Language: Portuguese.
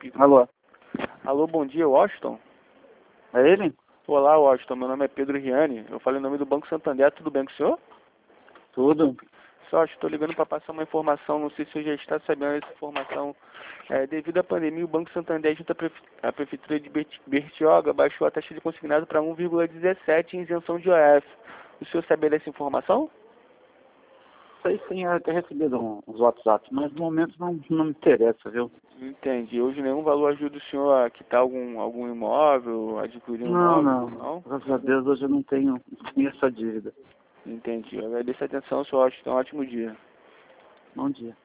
Alô? Alô, bom dia, Washington. É ele? Olá, Washington. Meu nome é Pedro Riani. Eu falei em nome do Banco Santander. Tudo bem com o senhor? Tudo. Só estou ligando para passar uma informação. Não sei se o senhor já está sabendo essa informação. Devido à pandemia, o Banco Santander, junto à Prefeitura de Bertioga, baixou a taxa de consignado para 1,17 em isenção de OF. O senhor sabia dessa informação? Sei sim, eu tenho recebido uns WhatsApp, mas no momento não me interessa, viu? Entendi. Hoje nenhum valor ajuda o senhor a quitar algum imóvel, adquirir um Não, imóvel? não. Graças a Deus hoje eu não tenho essa dívida. Entendi. Eu agradeço a atenção, senhor Washington. Um ótimo dia. Bom dia.